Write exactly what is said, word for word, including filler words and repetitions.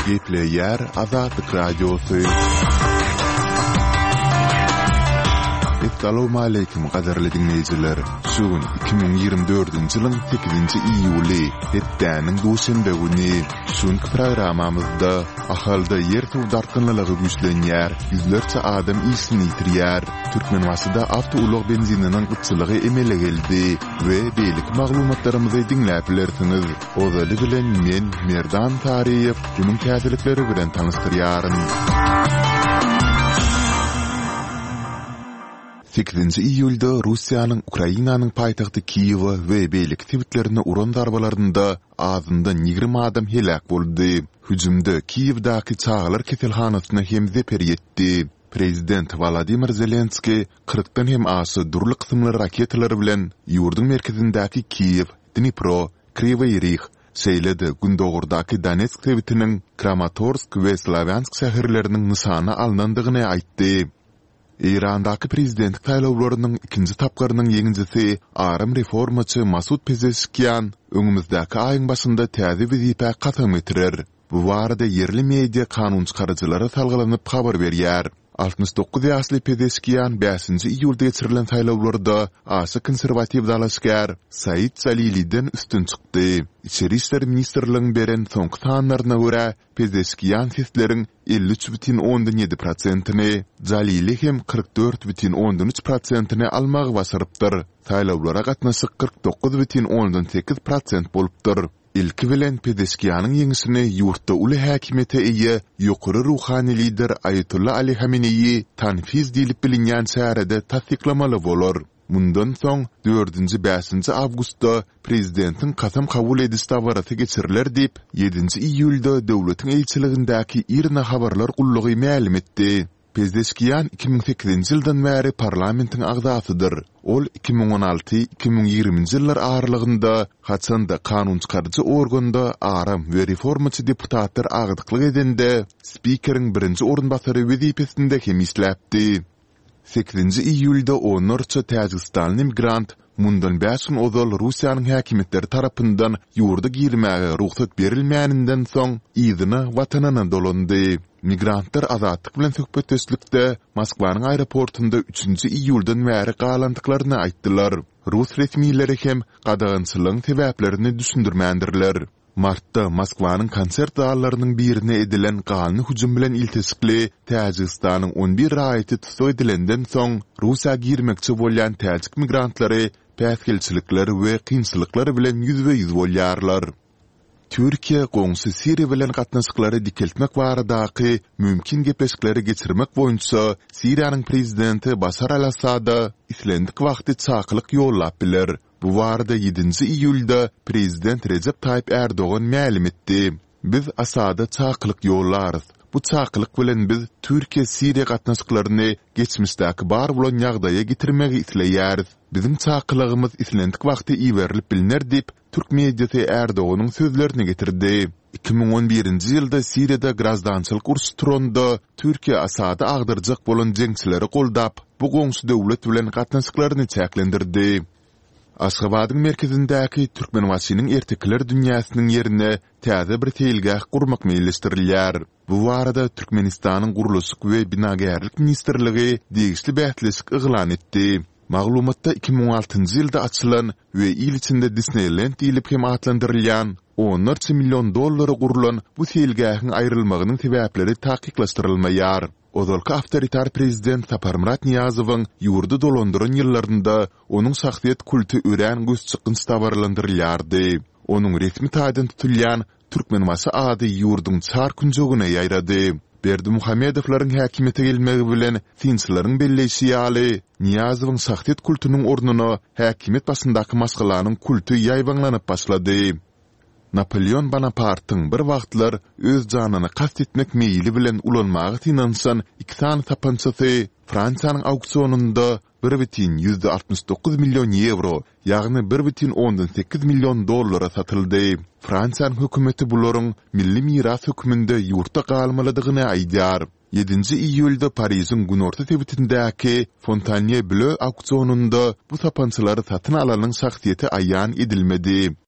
Gepleyer Azadlık Radyosu. Assalamu alaykum qadarly dinleyijiler. Şugun iki bin ýygrimi dördünji ýylyň sekizinji iýuly hetdäniň duşanbe güni şunky programamyzda ahalda ýer suwdarkynlygy güýçlenýär, ýüzlerçe adam işini ýitirýär. Türkmenwasyda awtoulyk benzininiň gıççylygy emele geldi we beýlik maglumatlarymyzy dinläp bilersiňiz. Ozaly bilen men Merdan Tariýew bunyň täzelikleri bilen tanystyryaryn. sekizinji iýulda Russiýanyň Ukrainanyň paýtagty Kiýewa we beýlik tebitlerine uran darbalarynda azyndan ýygrimi adam helak boldy. Hüjümde Kiýewdaky çağlar keselhanasyna hem zeper ýetdi. Prezident Vladimir Zelenski kırkdan hem aşy durly kysymly raketler bilen ýurdun merkezindäki Kiýew, Dnipro, Kryvyi Rih, Seýlede gündogurdaky Donetsk tebitiniň Kramatorsk we Slavyansk şäherleriniň nysana alnandygyny aýtdy. İrandaky prezident taýlawlarynyň ikinji tapgarynyň ýeňinjisi arym reformaçy Masud Pezeshkian öňümüzdäki aýyň başynda täze wezipä gasam etdirer. Bu barada yerli media kanun çykarjylary salgylanyp habar berýär. altymyş dokuz ýaşly Pezeshkian beşinji iýulda geçirilen taýlawlarda aşy konserwatiw dalaşgar Said Zalili'den üstün çykdy. İçeri işler ministrligiň beren soňky sanlaryna görä Pezeshkian sesleriň elli üç бүтін ondan ýedi prosentyny, Zalili hem kırk dört бүтін ondan üç prosentyny almagy basyrypdyr. Taýlawlara gatnaşyk kırk dokuz бүтін ondan sekiz prosent bolupdyr. İlki bilen Pezeshkianyň ýeňisini ýurtda uly häkimete eýe ýokary ruhany lider Ayatullah Ali Hameneyi tanfiz diýilip bilinýän şäherde tasdiklamaly bolar. Mundan soň dördünji beşinji awgustda prezidentiň kasam kabul ediş dabarasy geçiriler diýip ýedinji iýulda döwletiň elçiligindäki irna habarlar gullugy ma'lum etdi. Pezeshkian iki bin sekizinji ýyldan bäri parlamentiň agzasydyr. Ol iki bin on alty iki bin ýygrimiňji ýyllar aralygynda haçanda kanun çykarjy organda aram we reformaçy deputatlar agdyklyk edende spikeriň birinji orunbasary wezipesinde hem isläpdi. sekizinji iýulda onurça Täjikistan immigrant mundan beş gün ozal Russiýanyň häkimetleri tarapyndan ýurda girmäge ruhsat berilmäninden soň ýygyna watanyna dolandy. Migrantlar azatlyk bilen söhbetdeşlikde Moskwanyň aeroportunda üçünji iýuldan bäri galandyklaryny aýtdylar. Rus resmiýetleri hem gadagynçylygyň sebäplerini düşündirmändirler. Martda Moskwanyň konsert zallarynyň birine edilen gany hüjüm bilen iltisikli Täjikistanyň on bir raýaty tutsa edilenden soň Russiýa girmekçi bolýan täjik migrantlary päsgelçilikler we kynçylyklary bilen ýüzbe ýüz bolýarlar. Türkiýe goňsy Siriýa bilen gatnaşyklary dikeltmek baradaky mümkin gepleşikleri geçirmek boýunça Siriýanyň prezidenti Basar al-Assada islendik wagty çaklyk ýollap biler. Bu barada ýedinji iýulda prezident Recep Tayyip Erdoğan ma'lum etdi. Biz Asada çaklyk ýollarys. Bu çaklyk bilen biz Türkiýe Siriýa gatnaşyklaryny geçmişdäki bar bolan ýagdaýa getirmegi isleýäris. Bizim çaklygymyz islendik wagty iýerilip biliner diýip Türk mediasy Erdoğanyň sözlerini getirdi. iki bin on birinji ýylda Siriýada grazdançylyk urusy turanda Türkiýe Asada agdyrjak bolan jeňçileri goldap, bu goňsy döwlet bilen gatnaşyklaryny çäklendirdi. Aşgabatyň merkezindäki Türkmenwasynyň ertekler dünýäsiniň ýerine täze bir teýilgäh gurmak meýilleşdirilýär. Bu barada Türkmenistanyň Guruluşyk we Binagerlik ministrligi degişli bähtlesik yglan etdi. Maglumatda iki bin on altynjy ýylda açylan we ýyl içinde Disneyland diýilip hem atlandyrylýan onlarca milyon dollary gurulan bu teýilgähiň aýrylmagynyň sebäpleri takyklaşdyrylmaýar. Ozalky awtoritar prezident Saparmurat Niýazowyň ýurdu dolandyran ýyllarynda onuň şahsiýet kulty ören göz çykynç tabarlandyrylýardy. Onuň resmi taýdan tutulýan Türkmenwasy ady ýurduň çar künjogyna ýaýrady. Berdimuhamedowlaryň häkimete gelmegi bilen tinçlaryň belleşi ýaly Niýazowyň şahsiýet kultunyň ornuny häkimet başyndaky masgalanyň kulty ýaýbanlanyp başlady. Napoleon Bonaparte'ın bir wagtlar öz janyny kast etmek meýili bilen ulanmagy tinansan iki tane tapançasy Fransiýanyň auksionunda bir бүтін yüzde altmış dokuz milyon euro, ýagny bir бүтін ondan sekiz milyon dollara satyldy. Fransiýanyň hökümeti bularyň milli miras höküminde ýurtda galmalydygyny aýdýar. yedinji iýulda Pariziň günorta tebitindäki Fontaine Bleu auksionunda bu tapançalary satyn alanyň şahsiýeti aýan edilmedi.